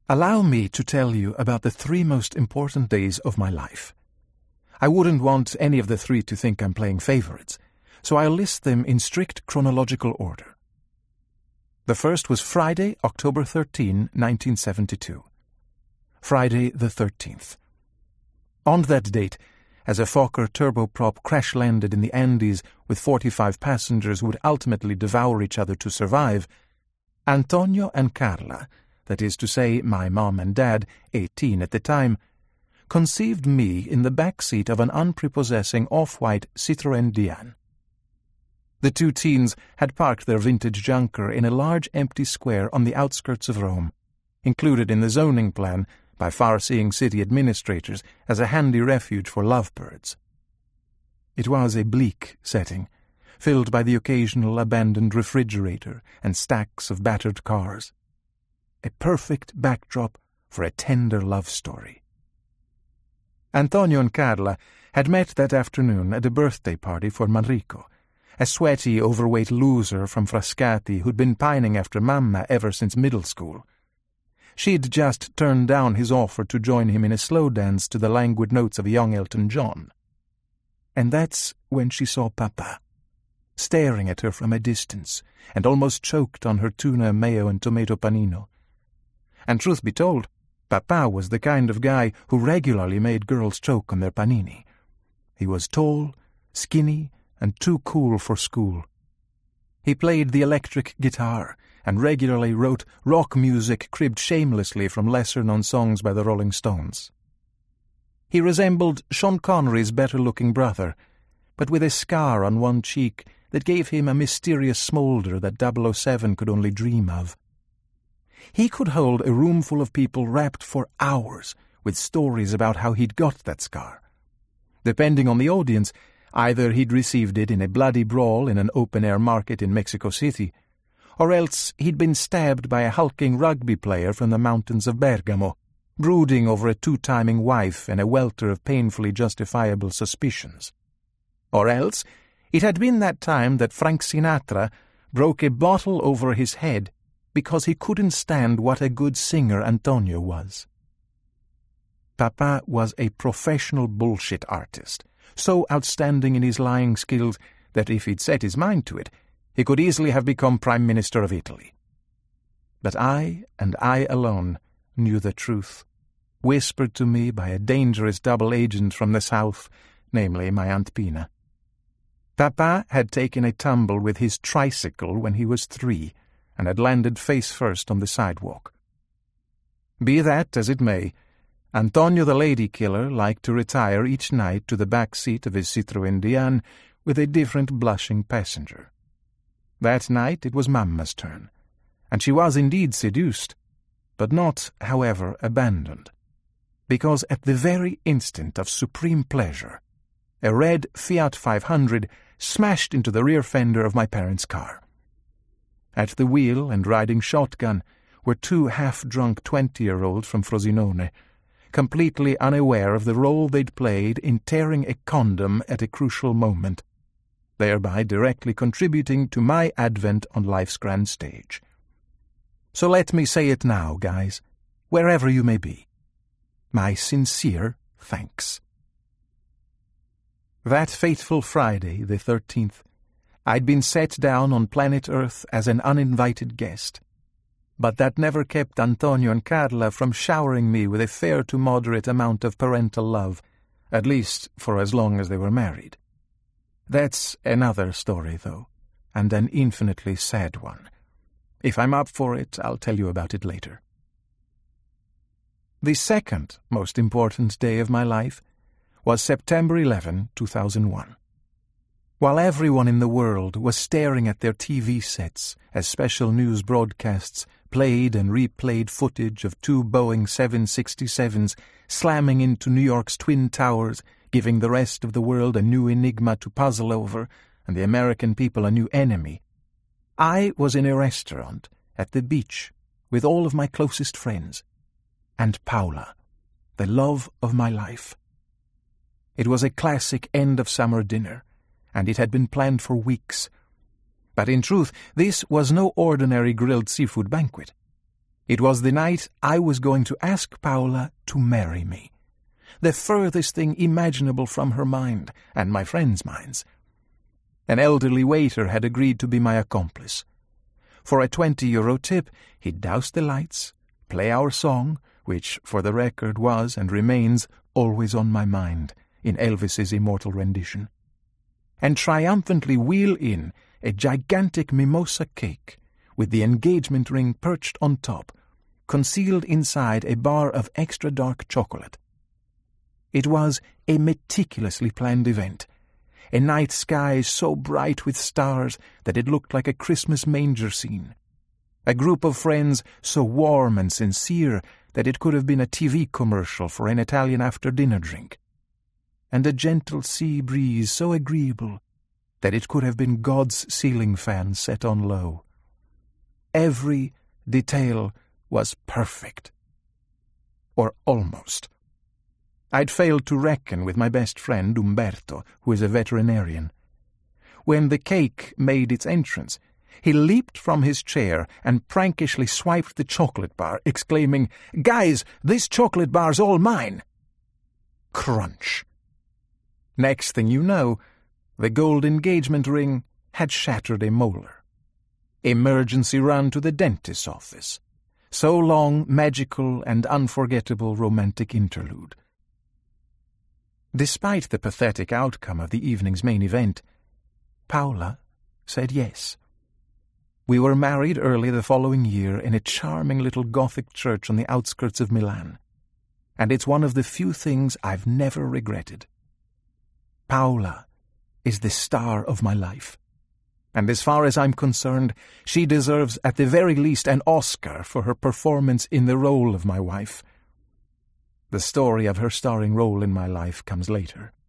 Allow me to tell you about the 3 most important days of my life. I wouldn't want any of the 3 to think I'm playing favorites, so I'll list them in strict chronological order. The first was Friday, October 13, 1972. Friday the 13th. On that date, as a Fokker turboprop crash-landed in the Andes with 45 passengers who would ultimately devour each other to survive, Antonio and Carla, that is to say, my mom and dad, 18 at the time, conceived me in the back seat of an unprepossessing off-white Citroën Diane. The 2 teens had parked their vintage junker in a large empty square on the outskirts of Rome, included in the zoning plan by far-seeing city administrators as a handy refuge for lovebirds. It was a bleak setting, filled by the occasional abandoned refrigerator and stacks of battered cars. A perfect backdrop for a tender love story. Antonio and Carla had met that afternoon at a birthday party for Manrico, a sweaty, overweight loser from Frascati who'd been pining after Mamma ever since middle school. She'd just turned down his offer to join him in a slow dance to the languid notes of a young Elton John. And that's when she saw Papa, staring at her from a distance, and almost choked on her tuna, mayo, and tomato panino. And truth be told, Papa was the kind of guy who regularly made girls choke on their panini. He was tall, skinny, and too cool for school. He played the electric guitar and regularly wrote rock music cribbed shamelessly from lesser-known songs by the Rolling Stones. He resembled Sean Connery's better-looking brother, but with a scar on one cheek that gave him a mysterious smoulder that 007 could only dream of. He could hold a room full of people wrapped for hours with stories about how he'd got that scar. Depending on the audience, either he'd received it in a bloody brawl in an open-air market in Mexico City, or else he'd been stabbed by a hulking rugby player from the mountains of Bergamo, brooding over a 2-timing wife and a welter of painfully justifiable suspicions. Or else it had been that time that Frank Sinatra broke a bottle over his head because he couldn't stand what a good singer Antonio was. Papa was a professional bullshit artist, so outstanding in his lying skills that if he'd set his mind to it, he could easily have become Prime Minister of Italy. But I, and I alone, knew the truth, whispered to me by a dangerous double agent from the south, namely my Aunt Pina. Papa had taken a tumble with his tricycle when he was 3, and had landed face first on the sidewalk. Be that as it may, Antonio the lady killer liked to retire each night to the back seat of his Citroën Diane with a different blushing passenger. That night it was Mamma's turn, and she was indeed seduced, but not, however, abandoned, because at the very instant of supreme pleasure, a red Fiat 500 smashed into the rear fender of my parents' car. At the wheel and riding shotgun were 2 half-drunk 20-year-olds from Frosinone, completely unaware of the role they'd played in tearing a condom at a crucial moment, thereby directly contributing to my advent on life's grand stage. So let me say it now, guys, wherever you may be. My sincere thanks. That fateful Friday, the 13th, I'd been set down on planet Earth as an uninvited guest, but that never kept Antonio and Carla from showering me with a fair to moderate amount of parental love, at least for as long as they were married. That's another story, though, and an infinitely sad one. If I'm up for it, I'll tell you about it later. The second most important day of my life was September 11, 2001. While everyone in the world was staring at their TV sets as special news broadcasts played and replayed footage of 2 Boeing 767s slamming into New York's Twin Towers, giving the rest of the world a new enigma to puzzle over and the American people a new enemy, I was in a restaurant at the beach with all of my closest friends, and Paula, the love of my life. It was a classic end-of-summer dinner, and it had been planned for weeks. But in truth, this was no ordinary grilled seafood banquet. It was the night I was going to ask Paula to marry me. The furthest thing imaginable from her mind and my friends' minds. An elderly waiter had agreed to be my accomplice. For a €20 tip, he'd douse the lights, play our song, which, for the record, was and remains always on my mind in Elvis's immortal rendition, and triumphantly wheel in a gigantic mimosa cake with the engagement ring perched on top, concealed inside a bar of extra dark chocolate. It was a meticulously planned event, a night sky so bright with stars that it looked like a Christmas manger scene, a group of friends so warm and sincere that it could have been a TV commercial for an Italian after-dinner drink, and a gentle sea breeze so agreeable that it could have been God's ceiling fan set on low. Every detail was perfect. Or almost. I'd failed to reckon with my best friend Umberto, who is a veterinarian. When the cake made its entrance, he leaped from his chair and prankishly swiped the chocolate bar, exclaiming, "Guys, this chocolate bar's all mine!" Crunch. Next thing you know, the gold engagement ring had shattered a molar. Emergency run to the dentist's office. So long, magical and unforgettable romantic interlude. Despite the pathetic outcome of the evening's main event, Paula said yes. We were married early the following year in a charming little Gothic church on the outskirts of Milan, and it's one of the few things I've never regretted. Paula is the star of my life, and as far as I'm concerned, she deserves at the very least an Oscar for her performance in the role of my wife. The story of her starring role in my life comes later.